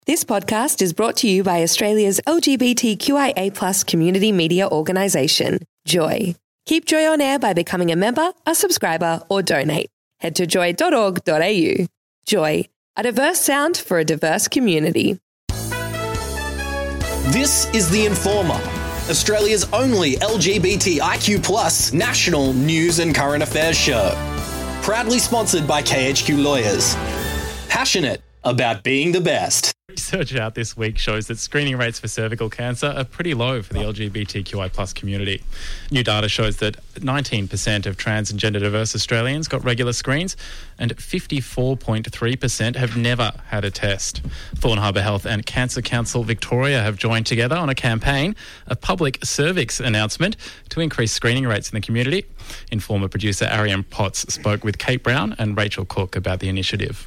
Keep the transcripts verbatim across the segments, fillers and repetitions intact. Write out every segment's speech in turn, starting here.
This podcast is brought to you by Australia's L G B T Q I A plus community media organisation, Joy. Keep Joy on air by becoming a member, a subscriber, or donate. Head to joy dot org dot a u. Joy, a diverse sound for a diverse community. This is The Informer, Australia's only L G B T I Q plus national news and current affairs show. Proudly sponsored by K H Q Lawyers. Passionate about being the best. Research out this week shows that screening rates for cervical cancer are pretty low for the L G B T Q I plus community. New data shows that nineteen percent of trans and gender diverse Australians got regular screens and fifty-four point three percent have never had a test. Thorn Harbour Health and Cancer Council Victoria have joined together on a campaign, a public cervix announcement to increase screening rates in the community. Informer producer Arian Potts spoke with Kate Brown and Rachel Cook about the initiative.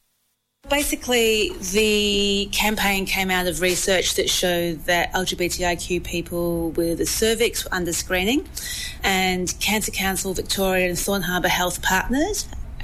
Basically, the campaign came out of research that showed that L G B T I Q people with a cervix were under screening, and Cancer Council Victoria and Thorn Harbour Health partnered.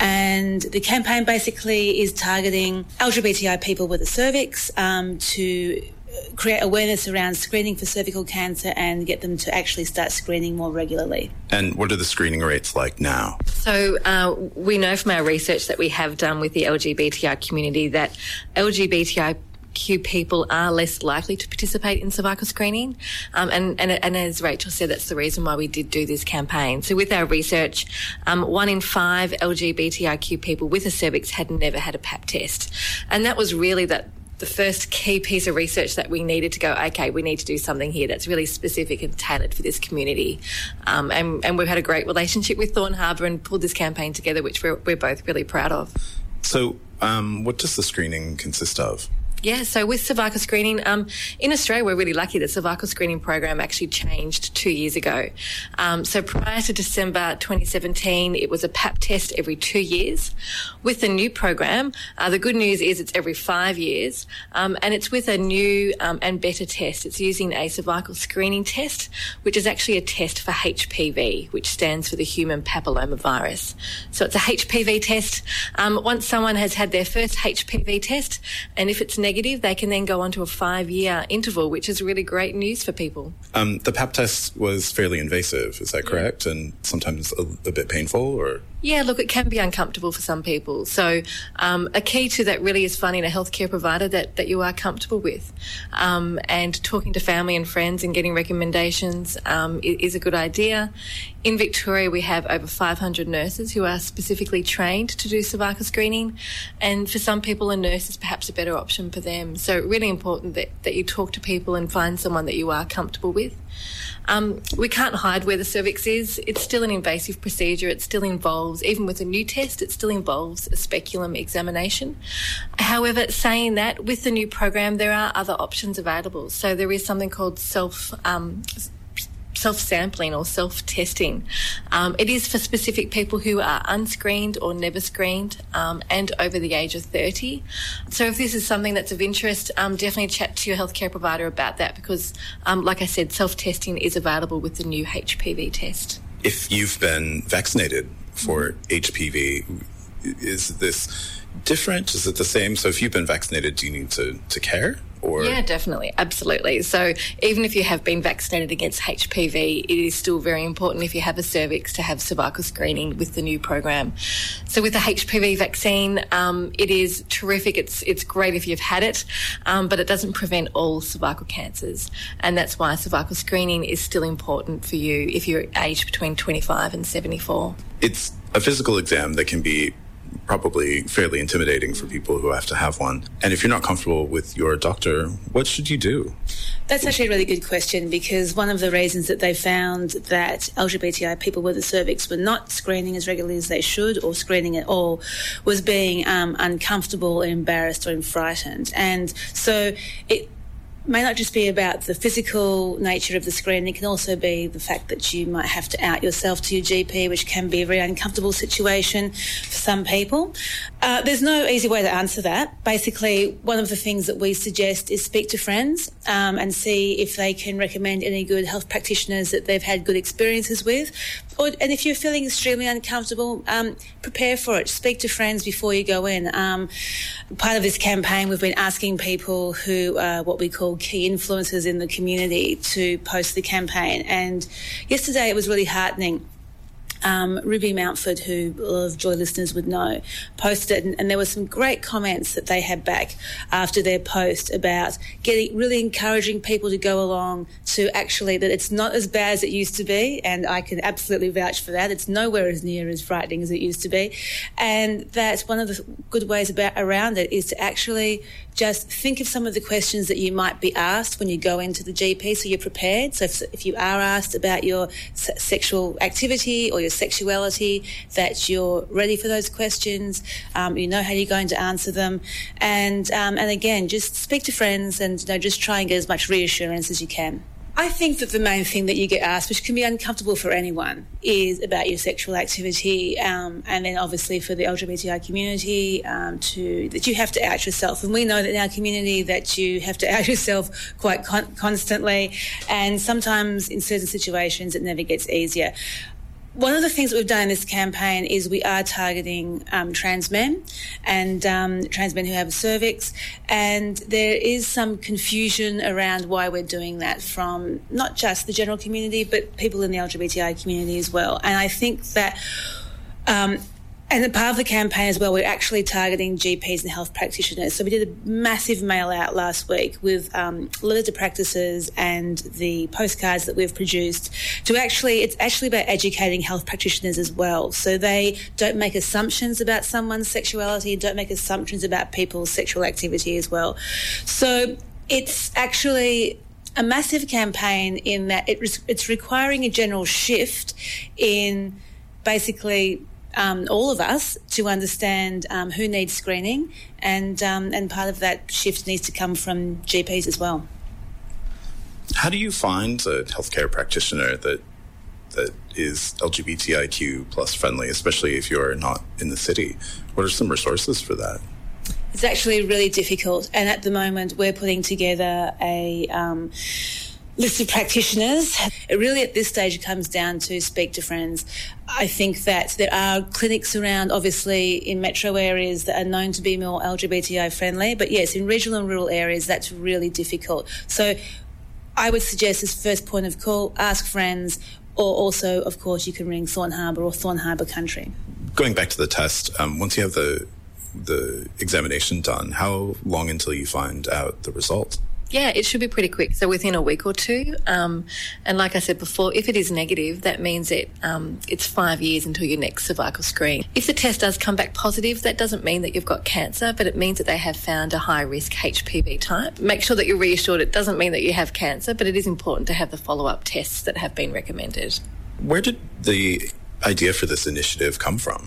And the campaign basically is targeting L G B T I people with a cervix um, to create awareness around screening for cervical cancer and get them to actually start screening more regularly. And what are the screening rates like now? So uh, we know from our research that we have done with the L G B T I community that L G B T I Q people are less likely to participate in cervical screening. Um, and, and, and as Rachel said, that's the reason why we did do this campaign. So with our research, um, one in five L G B T I Q people with a cervix had never had a pap test. And that was really that the first key piece of research that we needed to go, okay, we need to do something here that's really specific and tailored for this community. Um, and, and we've had a great relationship with Thorn Harbour and pulled this campaign together, which we're, we're both really proud of. So um, what does the screening consist of? Yeah, so with cervical screening, um, in Australia, we're really lucky. The cervical screening program actually changed two years ago. Um, so prior to December twenty seventeen, it was a pap test every two years. With the new program, uh, the good news is it's every five years, um, and it's with a new um, and better test. It's using a cervical screening test, which is actually a test for H P V, which stands for the human papillomavirus. So it's a H P V test. Um, once someone has had their first H P V test, and if it's negative, Negative, they can then go on to a five-year interval, which is really great news for people. Um, the pap test was fairly invasive, is that correct? Yeah. And sometimes a, a bit painful, or? Yeah, look, it can be uncomfortable for some people. So um, a key to that really is finding a healthcare provider that, that you are comfortable with. Um, and talking to family and friends and getting recommendations um, is a good idea. In Victoria, we have over five hundred nurses who are specifically trained to do cervical screening. And for some people, a nurse is perhaps a better option for them. So really important that, that you talk to people and find someone that you are comfortable with. Um, we can't hide where the cervix is. It's still an invasive procedure. It still involves, even with a new test, it still involves a speculum examination. However, saying that, with the new program, there are other options available. So there is something called self um, self-sampling or self-testing. Um, it is for specific people who are unscreened or never screened um, and over the age of thirty. So if this is something that's of interest, um, definitely chat to your healthcare provider about that because, um, like I said, self-testing is available with the new H P V test. If you've been vaccinated for mm-hmm. H P V, is this different? Is it the same? So if you've been vaccinated, do you need to, to care? Or? Yeah, definitely. Absolutely. So even if you have been vaccinated against H P V, it is still very important if you have a cervix to have cervical screening with the new program. So with the H P V vaccine, um, it is terrific. It's it's great if you've had it, um, but it doesn't prevent all cervical cancers. And that's why cervical screening is still important for you if you're aged between twenty-five and seventy-four. It's a physical exam that can be probably fairly intimidating for people who have to have one. And if you're not comfortable with your doctor, what should you do? That's actually a really good question because one of the reasons that they found that L G B T I people with a cervix were not screening as regularly as they should or screening at all was being um, uncomfortable, embarrassed or frightened. And so it may not just be about the physical nature of the screening, it can also be the fact that you might have to out yourself to your G P, which can be a very uncomfortable situation for some people. Uh, there's no easy way to answer that. Basically, one of the things that we suggest is speak to friends um, and see if they can recommend any good health practitioners that they've had good experiences with. Or, and if you're feeling extremely uncomfortable, um, prepare for it. Speak to friends before you go in. Um, part of this campaign, we've been asking people who are what we call key influencers in the community to post the campaign. And yesterday it was really heartening. Um, Ruby Mountford, who a lot of Joy listeners would know, posted it, and, and there were some great comments that they had back after their post about getting really encouraging people to go along to actually that it's not as bad as it used to be, and I can absolutely vouch for that. It's nowhere as near as frightening as it used to be, and that one of the good ways about around it is to actually just think of some of the questions that you might be asked when you go into the G P so you're prepared. So if, if you are asked about your se- sexual activity or your sexuality, that you're ready for those questions, um, you know how you're going to answer them. And um, and again, just speak to friends and you know, just try and get as much reassurance as you can. I think that the main thing that you get asked, which can be uncomfortable for anyone, is about your sexual activity, um, and then obviously for the L G B T I community, um, to that you have to out yourself. And we know that in our community that you have to out yourself quite con- constantly, and sometimes in certain situations it never gets easier. One of the things that we've done in this campaign is we are targeting um, trans men and um, trans men who have a cervix, and there is some confusion around why we're doing that from not just the general community but people in the L G B T I community as well. And I think that um, and a part of the campaign as well, we're actually targeting G Ps and health practitioners. So we did a massive mail out last week with um, letter to practices and the postcards that we've produced to actually, it's actually about educating health practitioners as well. So they don't make assumptions about someone's sexuality, don't make assumptions about people's sexual activity as well. So it's actually a massive campaign in that it, it's requiring a general shift in basically Um, all of us to understand um, who needs screening, and um, and part of that shift needs to come from G Ps as well. How do you find a healthcare practitioner that that is L G B T I Q plus friendly, especially if you're not in the city? What are some resources for that? It's actually really difficult, and at the moment we're putting together a um, list of practitioners. It really at this stage comes down to speak to friends. I think that there are clinics around, obviously, in metro areas that are known to be more L G B T I friendly, but yes, in regional and rural areas, that's really difficult. So I would suggest as first point of call, ask friends, or also, of course, you can ring Thorn Harbour or Thorn Harbour Country. Going back to the test, um, once you have the the examination done, how long until you find out the result? Yeah, it should be pretty quick, so within a week or two. Um, and like I said before, if it is negative, that means it um, it's five years until your next cervical screen. If the test does come back positive, that doesn't mean that you've got cancer, but it means that they have found a high-risk H P V type. Make sure that you're reassured it doesn't mean that you have cancer, but it is important to have the follow-up tests that have been recommended. Where did the idea for this initiative come from?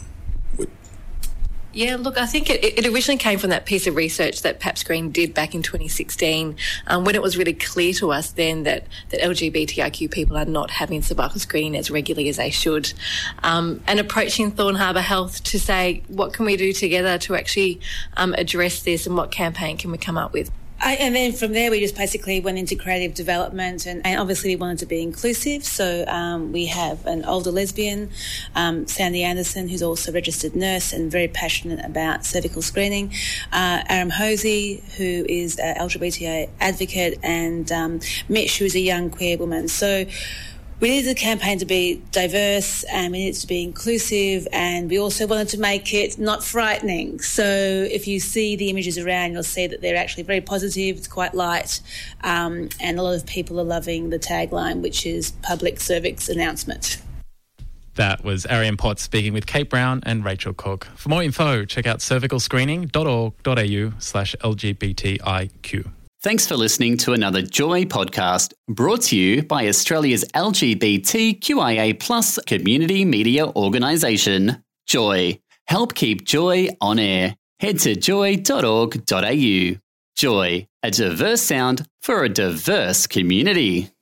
Yeah, look, I think it, it originally came from that piece of research that Pap Screen did back in twenty sixteen, um, when it was really clear to us then that, that L G B T I Q people are not having cervical screening as regularly as they should. Um, and approaching Thorn Harbour Health to say, what can we do together to actually um, address this, and what campaign can we come up with? I, and then from there, we just basically went into creative development, and, and obviously we wanted to be inclusive. So um, we have an older lesbian, um, Sandy Anderson, who's also a registered nurse and very passionate about cervical screening. Uh, Aram Hosey, who is an L G B T I advocate, and um, Mitch, who is a young queer woman. So we needed the campaign to be diverse, and we needed it to be inclusive, and we also wanted to make it not frightening. So if you see the images around, you'll see that they're actually very positive, it's quite light, um, and a lot of people are loving the tagline, which is public cervix announcement. That was Arian Potts speaking with Kate Brown and Rachel Cook. For more info, check out cervical screening dot org dot a u slash L G B T I Q. Thanks for listening to another Joy podcast, brought to you by Australia's L G B T Q I A plus community media organisation, Joy. Help keep Joy on air. Head to joy dot org dot a u. Joy, a diverse sound for a diverse community.